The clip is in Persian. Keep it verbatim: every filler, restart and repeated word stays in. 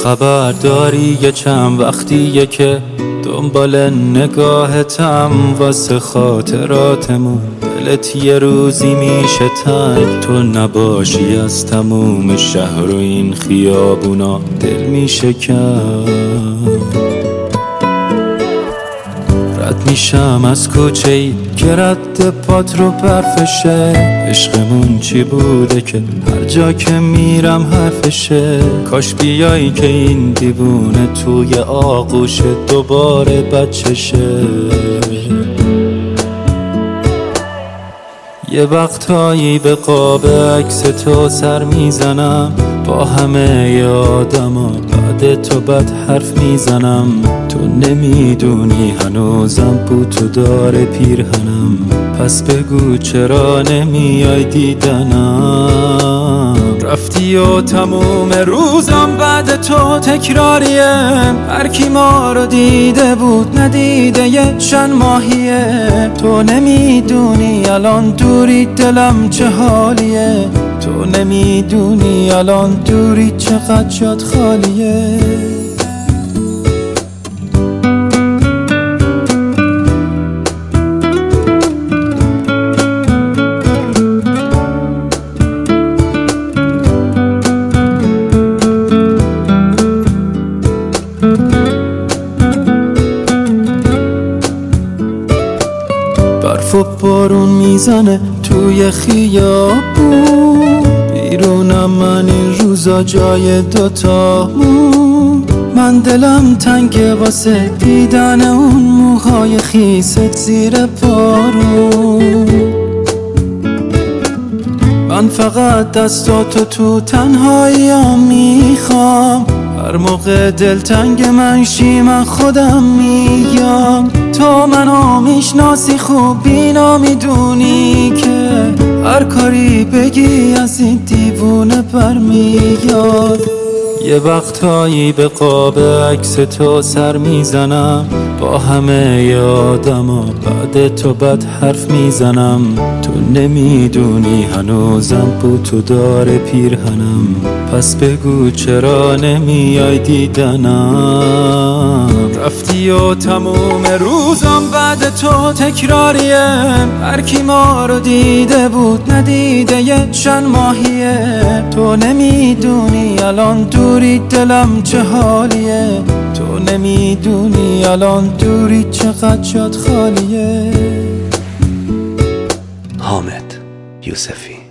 خبر داری یه چند وقتیه که دنبال نگاهتم واسه خاطراتمون. دلت یه روزی میشه تنگ تو نباشی، از تموم شهر و این خیابونا دل میشه کم. رد میشم از کوچه ای که رد پات رو برفشه، عشقمون چی بوده که هر جا که میرم حرفشه. کاش بیایی که این دیوونه توی آغوش دوباره بچشه. یه وقتایی به قاب عکس تو سر میزنم با همه ی آدما، بعد تو بد حرف میزنم. تو نمیدونی هنوزم بو تو داره پیرهنم، پس بگو چرا نمیای دیدنم. رفتی و تموم روزم بعد تو تکراریه، هر کی ما رو دیده بود ندیده یه چند ماهیه. تو نمیدونی الان دوری دلم چه حالیه، تو نمیدونی الان دوری چقدر جات خالیه. برف و بارون میزنه توی خیابون، بیرونم من این روزا جای دوتامون. من دلم تنگه واسه دیدن اون موهای خیست زیر بارون. من فقط دستاتو تو تنهاییام میخوام، هر موقع دلتنگ من شی من خودم میگم. تو منو میشناسی خوب اینا میدونی که هر کاری بگی از این دیوونه برمیاد. یه وقتایی به قاب عکس تو سر میزنم با همه ی آدما، بعد تو بد حرف میزنم. تو نمیدونی هنوزم بو تو داره پیرهنم، پس بگو چرا نمیای دیدنم. رفتی و تموم روزم بعد تو تکراریه، هر کی ما رو دیده بود ندیده یه چند ماهیه. تو نمیدونی الان دوری دلم چه حالیه، تو نمیدونی الان دوری چقدر جات خالیه. حامد یوسفی.